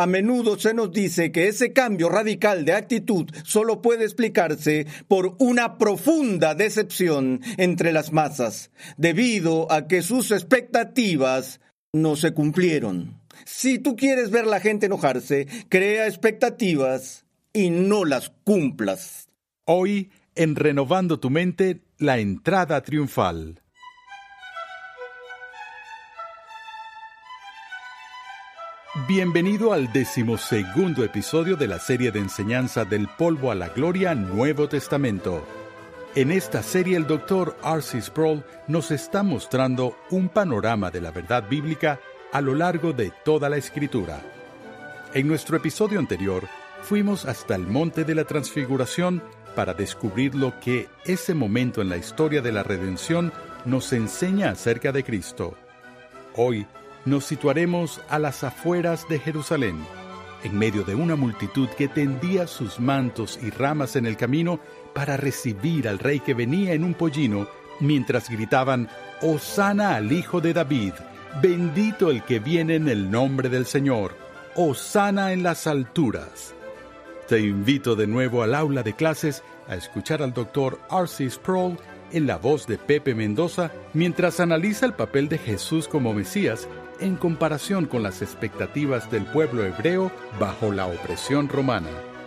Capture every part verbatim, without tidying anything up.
A menudo se nos dice que ese cambio radical de actitud solo puede explicarse por una profunda decepción entre las masas, debido a que sus expectativas no se cumplieron. Si tú quieres ver a la gente enojarse, crea expectativas y no las cumplas. Hoy, en Renovando tu Mente, la entrada triunfal. Bienvenido al decimosegundo episodio de la serie de enseñanza del polvo a la gloria Nuevo Testamento. En esta serie el doctor R C Sproul nos está mostrando un panorama de la verdad bíblica a lo largo de toda la Escritura. En nuestro episodio anterior fuimos hasta el Monte de la Transfiguración para descubrir lo que ese momento en la historia de la redención nos enseña acerca de Cristo. Hoy nos situaremos a las afueras de Jerusalén, en medio de una multitud que tendía sus mantos y ramas en el camino para recibir al rey que venía en un pollino, mientras gritaban: «Hosana al Hijo de David, bendito el que viene en el nombre del Señor, hosana en las alturas». Te invito de nuevo al aula de clases a escuchar al doctor R C Sproul en la voz de Pepe Mendoza, mientras analiza el papel de Jesús como Mesías en comparación con las expectativas del pueblo hebreo bajo la opresión romana.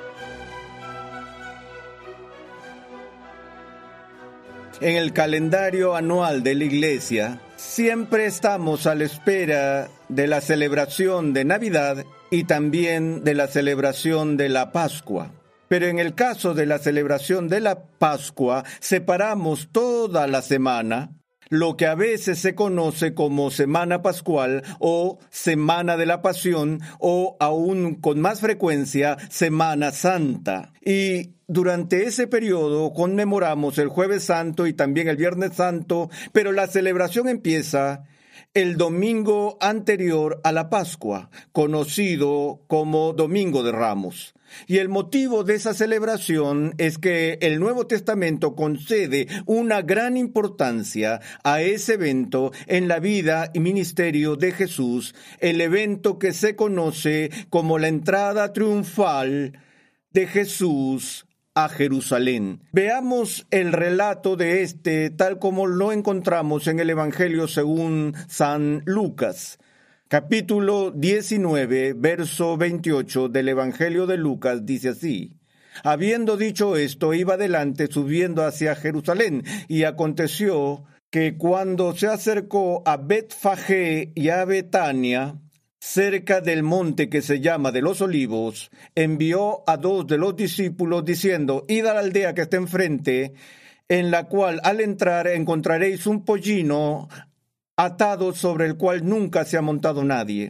En el calendario anual de la Iglesia, siempre estamos a la espera de la celebración de Navidad y también de la celebración de la Pascua. Pero en el caso de la celebración de la Pascua, separamos toda la semana, lo que a veces se conoce como Semana Pascual o Semana de la Pasión o aún con más frecuencia Semana Santa. Y durante ese periodo conmemoramos el Jueves Santo y también el Viernes Santo, pero la celebración empieza el domingo anterior a la Pascua, conocido como Domingo de Ramos. Y el motivo de esa celebración es que el Nuevo Testamento concede una gran importancia a ese evento en la vida y ministerio de Jesús, el evento que se conoce como la entrada triunfal de Jesús a Jerusalén. Veamos el relato de este tal como lo encontramos en el Evangelio según San Lucas. Capítulo diecinueve, verso veintiocho del Evangelio de Lucas dice así: Habiendo dicho esto, iba adelante subiendo hacia Jerusalén, y aconteció que cuando se acercó a Betfagé y a Betania, cerca del monte que se llama de los Olivos, envió a dos de los discípulos diciendo: Id a la aldea que está enfrente, en la cual al entrar encontraréis un pollino atado sobre el cual nunca se ha montado nadie.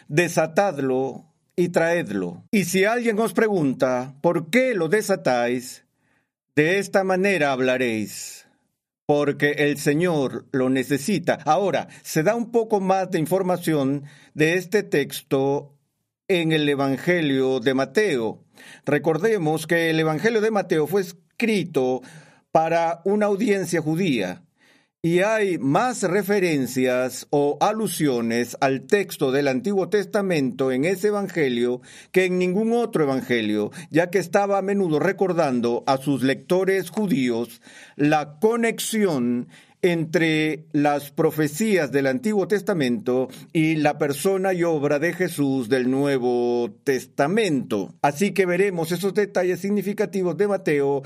Desatadlo y traedlo. Y si alguien os pregunta, ¿por qué lo desatáis? De esta manera hablaréis, porque el Señor lo necesita. Ahora, se da un poco más de información de este texto en el Evangelio de Mateo. Recordemos que el Evangelio de Mateo fue escrito para una audiencia judía. Y hay más referencias o alusiones al texto del Antiguo Testamento en ese evangelio que en ningún otro evangelio, ya que estaba a menudo recordando a sus lectores judíos la conexión entre las profecías del Antiguo Testamento y la persona y obra de Jesús del Nuevo Testamento. Así que veremos esos detalles significativos de Mateo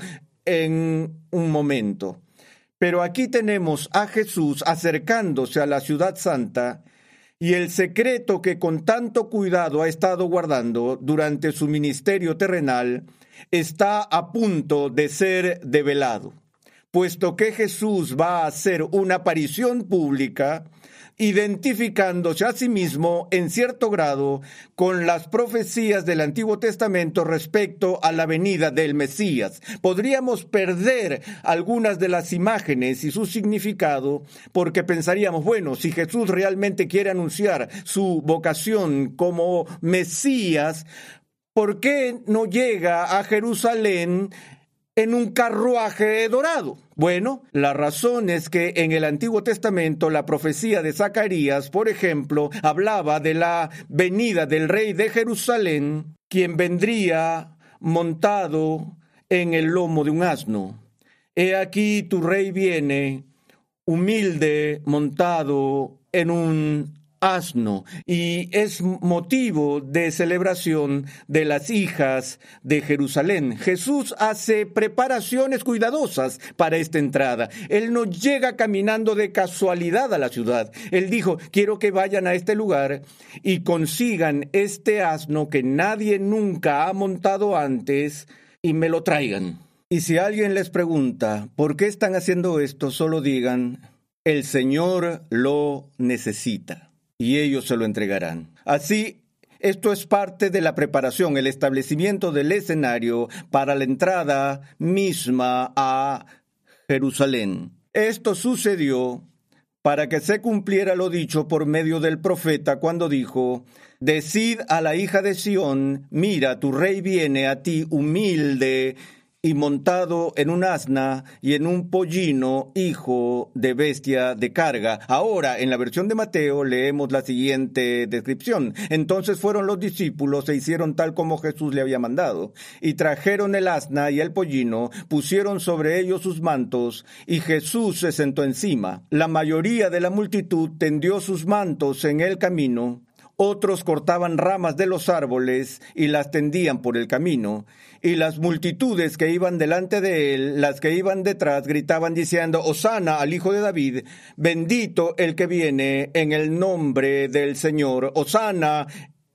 en un momento. Pero aquí tenemos a Jesús acercándose a la ciudad santa y el secreto que con tanto cuidado ha estado guardando durante su ministerio terrenal está a punto de ser develado, puesto que Jesús va a hacer una aparición pública identificándose a sí mismo en cierto grado con las profecías del Antiguo Testamento respecto a la venida del Mesías. Podríamos perder algunas de las imágenes y su significado porque pensaríamos, bueno, si Jesús realmente quiere anunciar su vocación como Mesías, ¿por qué no llega a Jerusalén en un carruaje dorado. Bueno, la razón es que en el Antiguo Testamento la profecía de Zacarías, por ejemplo, hablaba de la venida del rey de Jerusalén, quien vendría montado en el lomo de un asno. He aquí tu rey viene, humilde, montado en un asno, y es motivo de celebración de las hijas de Jerusalén. Jesús hace preparaciones cuidadosas para esta entrada. Él no llega caminando de casualidad a la ciudad. Él dijo, quiero que vayan a este lugar y consigan este asno que nadie nunca ha montado antes y me lo traigan. Y si alguien les pregunta, ¿por qué están haciendo esto? Solo digan, el Señor lo necesita. Y ellos se lo entregarán. Así, esto es parte de la preparación, el establecimiento del escenario para la entrada misma a Jerusalén. Esto sucedió para que se cumpliera lo dicho por medio del profeta cuando dijo, decid a la hija de Sión, mira, tu rey viene a ti humilde y montado en un asna y en un pollino, hijo de bestia de carga. Ahora, en la versión de Mateo, leemos la siguiente descripción. Entonces fueron los discípulos e hicieron tal como Jesús le había mandado. Y trajeron el asna y el pollino, pusieron sobre ellos sus mantos, y Jesús se sentó encima. La mayoría de la multitud tendió sus mantos en el camino. Otros cortaban ramas de los árboles y las tendían por el camino. Y las multitudes que iban delante de él, las que iban detrás, gritaban diciendo, Hosana al Hijo de David, bendito el que viene en el nombre del Señor, Hosana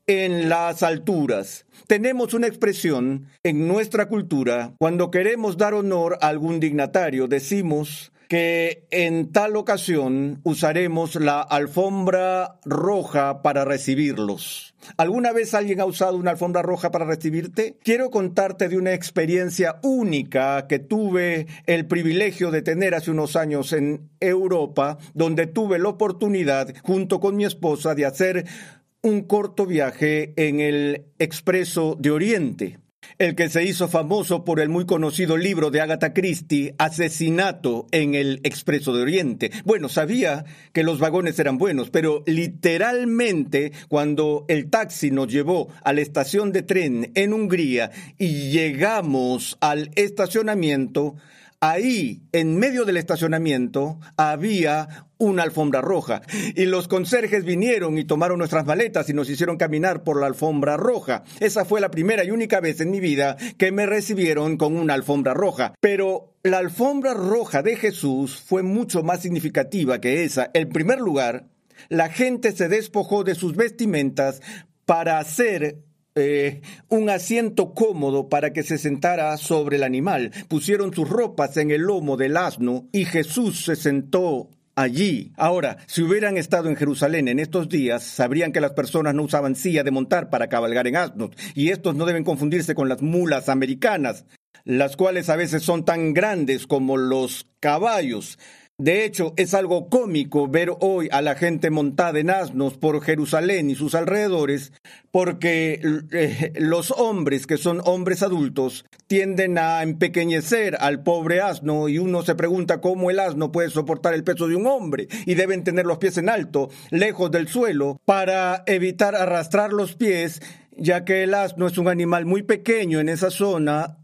en las alturas. Tenemos una expresión en nuestra cultura, cuando queremos dar honor a algún dignatario, decimos que en tal ocasión usaremos la alfombra roja para recibirlos. ¿Alguna vez alguien ha usado una alfombra roja para recibirte? Quiero contarte de una experiencia única que tuve el privilegio de tener hace unos años en Europa, donde tuve la oportunidad, junto con mi esposa, de hacer un corto viaje en el Expreso de Oriente, el que se hizo famoso por el muy conocido libro de Agatha Christie, Asesinato en el Expreso de Oriente. Bueno, sabía que los vagones eran buenos, pero literalmente cuando el taxi nos llevó a la estación de tren en Hungría y llegamos al estacionamiento, ahí, en medio del estacionamiento, había una alfombra roja. Y los conserjes vinieron y tomaron nuestras maletas y nos hicieron caminar por la alfombra roja. Esa fue la primera y única vez en mi vida que me recibieron con una alfombra roja. Pero la alfombra roja de Jesús fue mucho más significativa que esa. En primer lugar, la gente se despojó de sus vestimentas para hacer Eh, un asiento cómodo para que se sentara sobre el animal. Pusieron sus ropas en el lomo del asno y Jesús se sentó allí. Ahora, si hubieran estado en Jerusalén en estos días, sabrían que las personas no usaban silla de montar para cabalgar en asnos, y estos no deben confundirse con las mulas americanas, las cuales a veces son tan grandes como los caballos. De hecho, es algo cómico ver hoy a la gente montada en asnos por Jerusalén y sus alrededores, porque eh, los hombres, que son hombres adultos, tienden a empequeñecer al pobre asno, y uno se pregunta cómo el asno puede soportar el peso de un hombre, y deben tener los pies en alto, lejos del suelo, para evitar arrastrar los pies, ya que el asno es un animal muy pequeño en esa zona,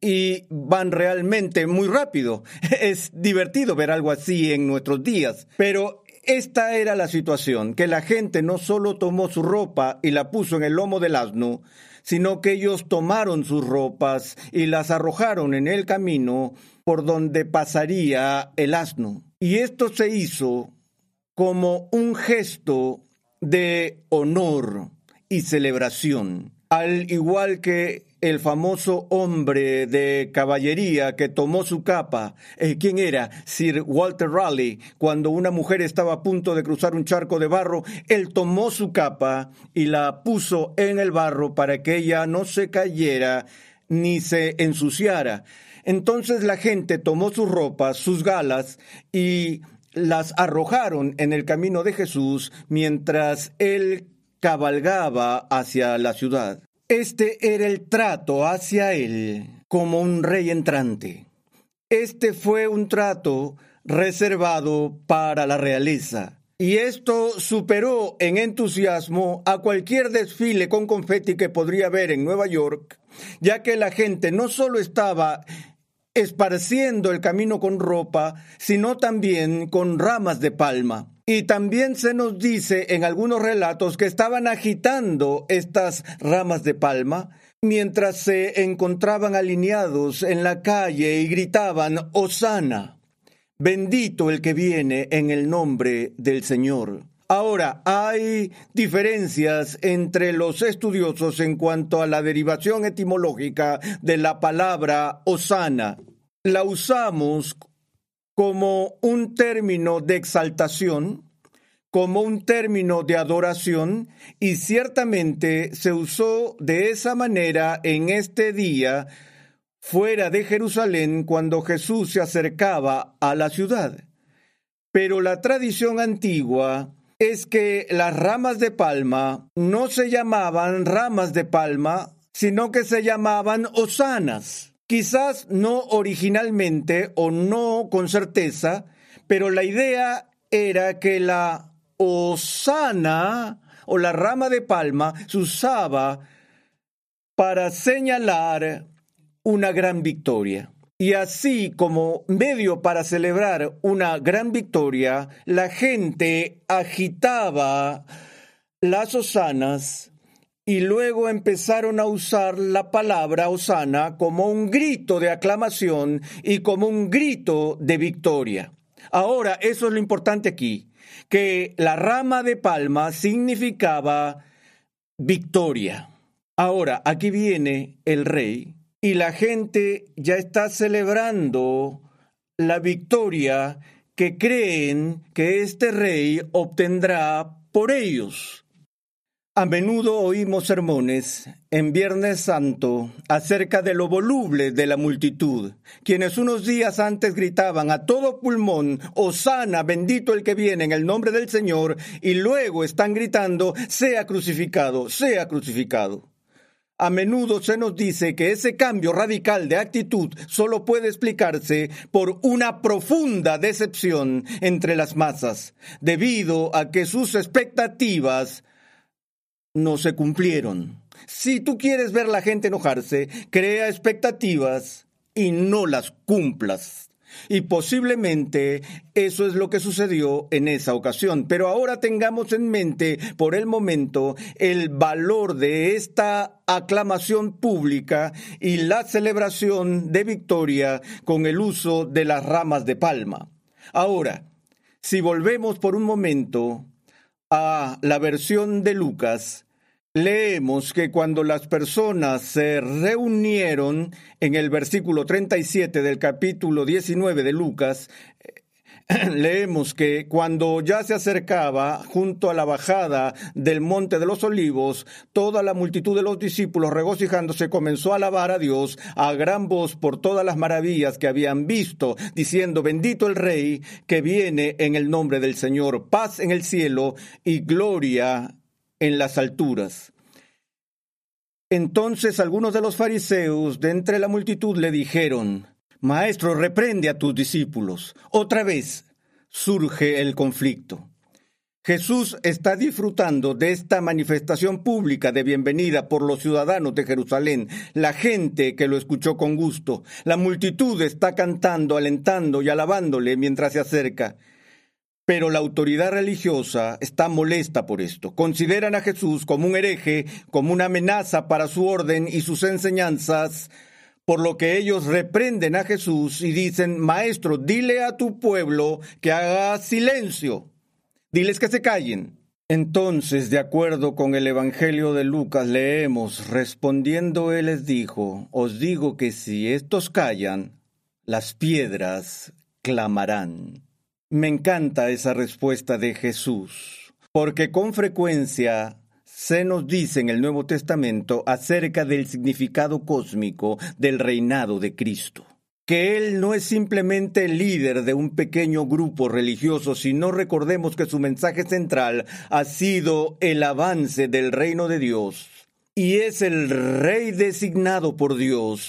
y van realmente muy rápido. Es divertido ver algo así en nuestros días. Pero esta era la situación, que la gente no solo tomó su ropa y la puso en el lomo del asno, sino que ellos tomaron sus ropas y las arrojaron en el camino por donde pasaría el asno. Y esto se hizo como un gesto de honor y celebración, al igual que el famoso hombre de caballería que tomó su capa. Eh, ¿Quién era? Sir Walter Raleigh. Cuando una mujer estaba a punto de cruzar un charco de barro, él tomó su capa y la puso en el barro para que ella no se cayera ni se ensuciara. Entonces la gente tomó sus ropas, sus galas, y las arrojaron en el camino de Jesús mientras él cabalgaba hacia la ciudad. Este era el trato hacia él, como un rey entrante. Este fue un trato reservado para la realeza. Y esto superó en entusiasmo a cualquier desfile con confeti que podría haber en Nueva York, ya que la gente no solo estaba esparciendo el camino con ropa, sino también con ramas de palma. Y también se nos dice en algunos relatos que estaban agitando estas ramas de palma mientras se encontraban alineados en la calle y gritaban «Hosana». Bendito el que viene en el nombre del Señor. Ahora, hay diferencias entre los estudiosos en cuanto a la derivación etimológica de la palabra hosana. La usamos como un término de exaltación, como un término de adoración, y ciertamente se usó de esa manera en este día fuera de Jerusalén cuando Jesús se acercaba a la ciudad. Pero la tradición antigua es que las ramas de palma no se llamaban ramas de palma, sino que se llamaban hosanas. Quizás no originalmente o no con certeza, pero la idea era que la hosana o la rama de palma se usaba para señalar una gran victoria. Y así como medio para celebrar una gran victoria, la gente agitaba las hosanas y luego empezaron a usar la palabra hosana como un grito de aclamación y como un grito de victoria. Ahora, eso es lo importante aquí, que la rama de palma significaba victoria. Ahora, aquí viene el rey. Y la gente ya está celebrando la victoria que creen que este rey obtendrá por ellos. A menudo oímos sermones en Viernes Santo acerca de lo voluble de la multitud, quienes unos días antes gritaban a todo pulmón, «Hosana, bendito el que viene en el nombre del Señor», y luego están gritando, «Sea crucificado, sea crucificado». A menudo se nos dice que ese cambio radical de actitud solo puede explicarse por una profunda decepción entre las masas, debido a que sus expectativas no se cumplieron. Si tú quieres ver a la gente enojarse, crea expectativas y no las cumplas. Y posiblemente eso es lo que sucedió en esa ocasión. Pero ahora tengamos en mente, por el momento, el valor de esta aclamación pública y la celebración de victoria con el uso de las ramas de palma. Ahora, si volvemos por un momento a la versión de Lucas, leemos que cuando las personas se reunieron en el versículo treinta y siete del capítulo diecinueve de Lucas, leemos que cuando ya se acercaba junto a la bajada del Monte de los Olivos, toda la multitud de los discípulos regocijándose comenzó a alabar a Dios a gran voz por todas las maravillas que habían visto, diciendo, bendito el Rey que viene en el nombre del Señor, paz en el cielo y gloria en las alturas. Entonces algunos de los fariseos de entre la multitud le dijeron, Maestro, reprende a tus discípulos. Otra vez surge el conflicto. Jesús está disfrutando de esta manifestación pública de bienvenida por los ciudadanos de Jerusalén, la gente que lo escuchó con gusto. La multitud está cantando, alentando y alabándole mientras se acerca. Pero la autoridad religiosa está molesta por esto. Consideran a Jesús como un hereje, como una amenaza para su orden y sus enseñanzas, por lo que ellos reprenden a Jesús y dicen, Maestro, dile a tu pueblo que haga silencio. Diles que se callen. Entonces, de acuerdo con el Evangelio de Lucas, leemos, respondiendo él les dijo, os digo que si estos callan, las piedras clamarán. Me encanta esa respuesta de Jesús, porque con frecuencia se nos dice en el Nuevo Testamento acerca del significado cósmico del reinado de Cristo. Que Él no es simplemente el líder de un pequeño grupo religioso, sino recordemos que su mensaje central ha sido el avance del reino de Dios. Y es el Rey designado por Dios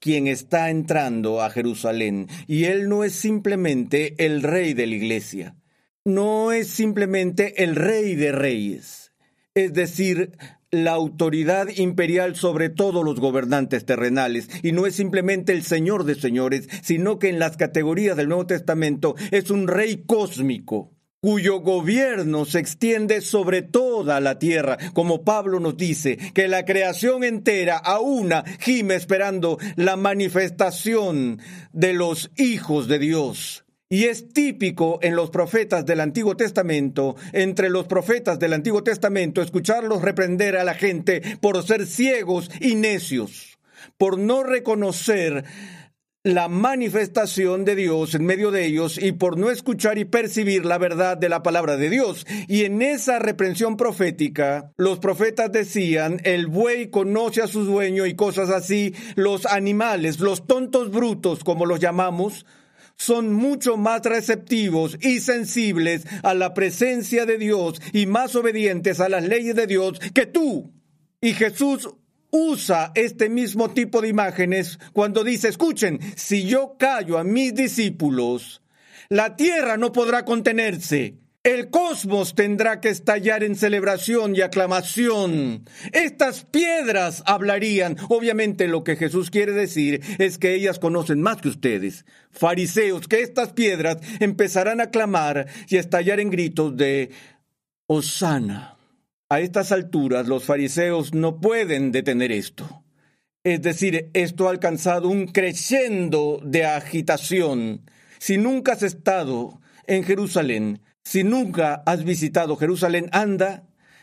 quien está entrando a Jerusalén, y Él no es simplemente el rey de la iglesia, no es simplemente el rey de reyes, es decir, la autoridad imperial sobre todos los gobernantes terrenales, y no es simplemente el Señor de señores, sino que en las categorías del Nuevo Testamento es un rey cósmico, cuyo gobierno se extiende sobre toda la tierra, como Pablo nos dice, que la creación entera a una gime esperando la manifestación de los hijos de Dios. Y es típico en los profetas del Antiguo Testamento, entre los profetas del Antiguo Testamento, escucharlos reprender a la gente por ser ciegos y necios, por no reconocer la manifestación de Dios en medio de ellos y por no escuchar y percibir la verdad de la palabra de Dios. Y en esa reprensión profética, los profetas decían, el buey conoce a su dueño y cosas así. Los animales, los tontos brutos, como los llamamos, son mucho más receptivos y sensibles a la presencia de Dios y más obedientes a las leyes de Dios que tú. Y Jesús usa este mismo tipo de imágenes cuando dice, escuchen, si yo callo a mis discípulos, la tierra no podrá contenerse. El cosmos tendrá que estallar en celebración y aclamación. Estas piedras hablarían. Obviamente lo que Jesús quiere decir es que ellas conocen más que ustedes, fariseos, que estas piedras empezarán a clamar y a estallar en gritos de Hosana. A estas alturas los fariseos no pueden detener esto. Es decir, esto ha alcanzado un crescendo de agitación. Si nunca has estado en Jerusalén, si nunca has visitado Jerusalén, anda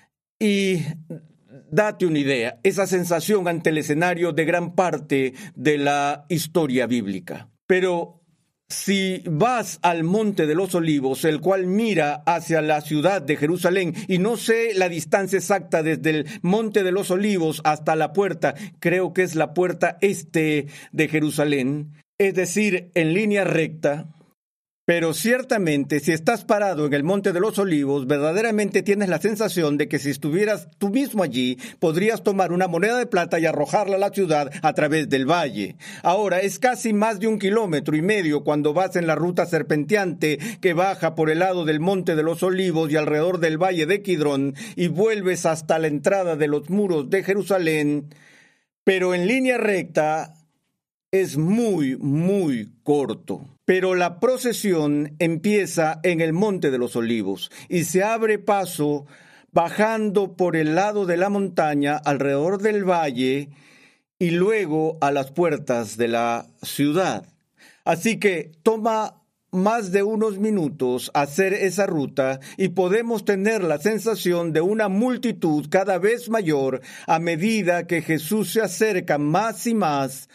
y date una idea, esa sensación ante el escenario de gran parte de la historia bíblica. Pero si vas al Monte de los Olivos, el cual mira hacia la ciudad de Jerusalén, y no sé la distancia exacta desde el Monte de los Olivos hasta la puerta, creo que es la puerta este de Jerusalén, es decir, en línea recta. Pero ciertamente, si estás parado en el Monte de los Olivos, verdaderamente tienes la sensación de que si estuvieras tú mismo allí, podrías tomar una moneda de plata y arrojarla a la ciudad a través del valle. Ahora, es casi más de un kilómetro y medio cuando vas en la ruta serpenteante que baja por el lado del Monte de los Olivos y alrededor del valle de Kidrón y vuelves hasta la entrada de los muros de Jerusalén, pero en línea recta es muy, muy corto. Pero la procesión empieza en el Monte de los Olivos y se abre paso bajando por el lado de la montaña alrededor del valle y luego a las puertas de la ciudad. Así que toma más de unos minutos hacer esa ruta y podemos tener la sensación de una multitud cada vez mayor a medida que Jesús se acerca más y más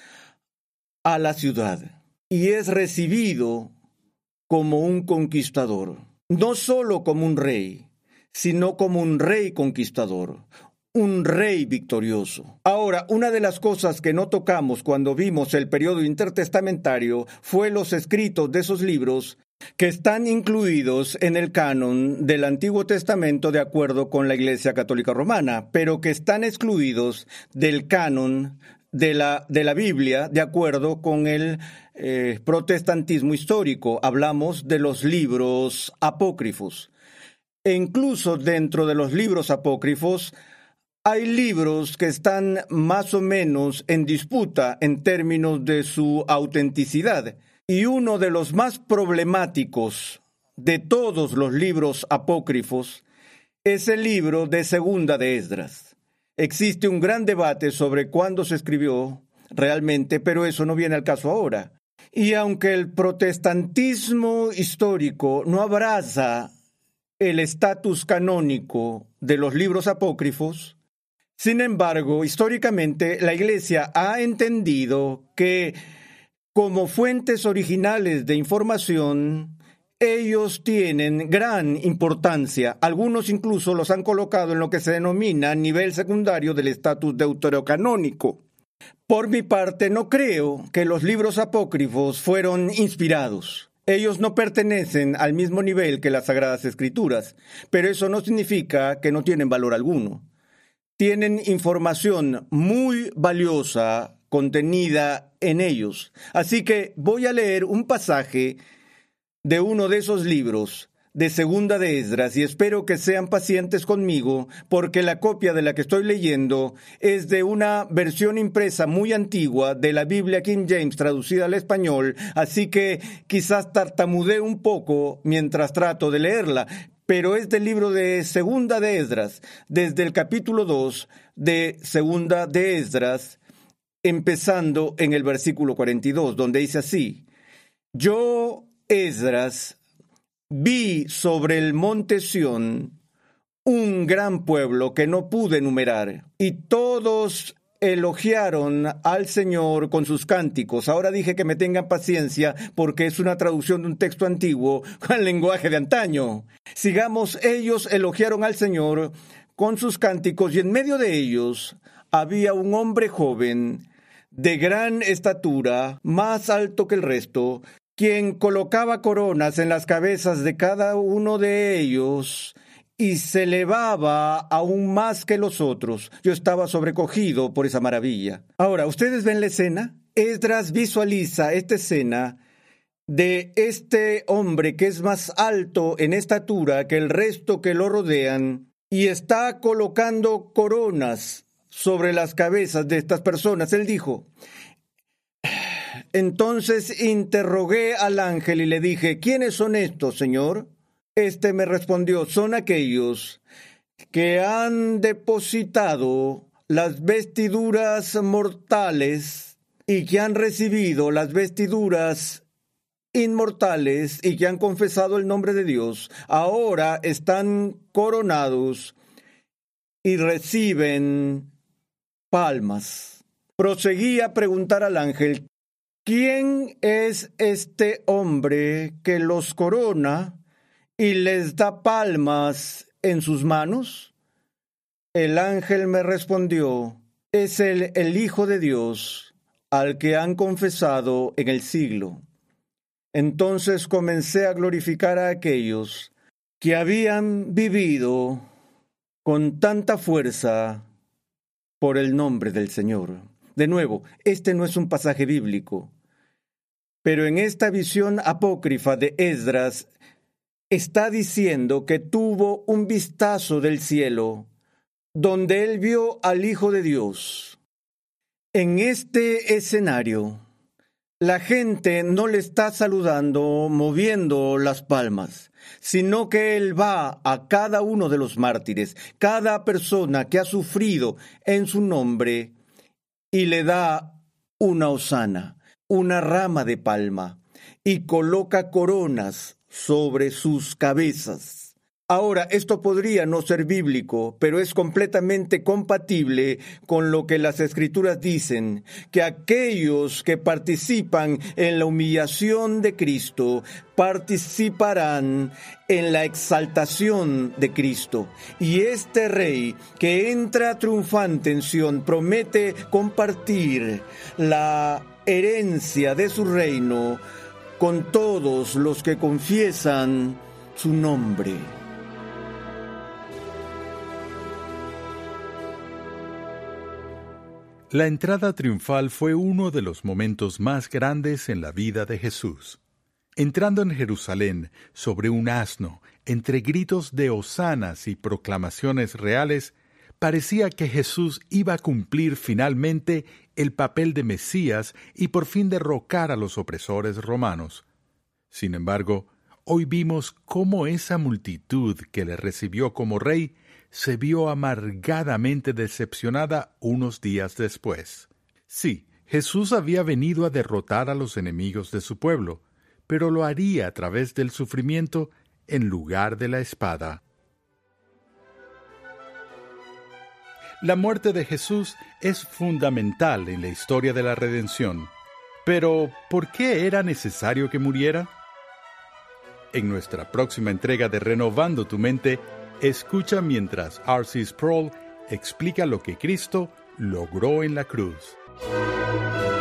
a la ciudad. Y es recibido como un conquistador, no solo como un rey, sino como un rey conquistador, un rey victorioso. Ahora, una de las cosas que no tocamos cuando vimos el periodo intertestamentario fue los escritos de esos libros que están incluidos en el canon del Antiguo Testamento de acuerdo con la Iglesia Católica Romana, pero que están excluidos del canon de la, de la Biblia de acuerdo con el eh, protestantismo histórico. Hablamos de los libros apócrifos. E incluso dentro de los libros apócrifos hay libros que están más o menos en disputa en términos de su autenticidad. Y uno de los más problemáticos de todos los libros apócrifos es el libro de Segunda de Esdras. Existe un gran debate sobre cuándo se escribió realmente, pero eso no viene al caso ahora. Y aunque el protestantismo histórico no abraza el estatus canónico de los libros apócrifos, sin embargo, históricamente la Iglesia ha entendido que como fuentes originales de información, ellos tienen gran importancia. Algunos incluso los han colocado en lo que se denomina nivel secundario del estatus deuterocanónico. Por mi parte, no creo que los libros apócrifos fueron inspirados. Ellos no pertenecen al mismo nivel que las Sagradas Escrituras, pero eso no significa que no tienen valor alguno. Tienen información muy valiosa contenida en ellos. Así que voy a leer un pasaje de uno de esos libros, de Segunda de Esdras, y espero que sean pacientes conmigo, porque la copia de la que estoy leyendo es de una versión impresa muy antigua de la Biblia King James traducida al español, así que quizás tartamudee un poco mientras trato de leerla, pero es del libro de Segunda de Esdras, desde el capítulo dos de Segunda de Esdras, empezando en el versículo cuarenta y dos, donde dice así: Yo, Esdras, vi sobre el monte Sión un gran pueblo que no pude enumerar, y todos elogiaron al Señor con sus cánticos. Ahora dije que me tengan paciencia porque es una traducción de un texto antiguo con lenguaje de antaño. Sigamos, ellos elogiaron al Señor con sus cánticos, y en medio de ellos había un hombre joven de gran estatura, más alto que el resto, quien colocaba coronas en las cabezas de cada uno de ellos y se elevaba aún más que los otros. Yo estaba sobrecogido por esa maravilla. Ahora, ¿ustedes ven la escena? Esdras visualiza esta escena de este hombre que es más alto en estatura que el resto que lo rodean y está colocando coronas sobre las cabezas de estas personas. Él dijo: Entonces interrogué al ángel y le dije: ¿Quiénes son estos, Señor? Este me respondió: son aquellos que han depositado las vestiduras mortales y que han recibido las vestiduras inmortales y que han confesado el nombre de Dios. Ahora están coronados y reciben palmas. Proseguí a preguntar al ángel: ¿quién es este hombre que los corona y les da palmas en sus manos? El ángel me respondió: es el, el Hijo de Dios, al que han confesado en el siglo. Entonces comencé a glorificar a aquellos que habían vivido con tanta fuerza por el nombre del Señor. De nuevo, este no es un pasaje bíblico, pero en esta visión apócrifa de Esdras está diciendo que tuvo un vistazo del cielo donde él vio al Hijo de Dios. En este escenario, la gente no le está saludando moviendo las palmas, sino que él va a cada uno de los mártires, cada persona que ha sufrido en su nombre, y le da una hosana, una rama de palma, y coloca coronas sobre sus cabezas. Ahora, esto podría no ser bíblico, pero es completamente compatible con lo que las Escrituras dicen, que aquellos que participan en la humillación de Cristo participarán en la exaltación de Cristo. Y este Rey que entra triunfante en Sión promete compartir la herencia de su reino con todos los que confiesan su nombre. La entrada triunfal fue uno de los momentos más grandes en la vida de Jesús. Entrando en Jerusalén sobre un asno, entre gritos de hosanas y proclamaciones reales, parecía que Jesús iba a cumplir finalmente el papel de Mesías y por fin derrocar a los opresores romanos. Sin embargo, hoy vimos cómo esa multitud que le recibió como rey se vio amargadamente decepcionada unos días después. Sí, Jesús había venido a derrotar a los enemigos de su pueblo, pero lo haría a través del sufrimiento en lugar de la espada. La muerte de Jesús es fundamental en la historia de la redención. Pero, ¿por qué era necesario que muriera? En nuestra próxima entrega de Renovando tu Mente, escucha mientras R C Sproul explica lo que Cristo logró en la cruz.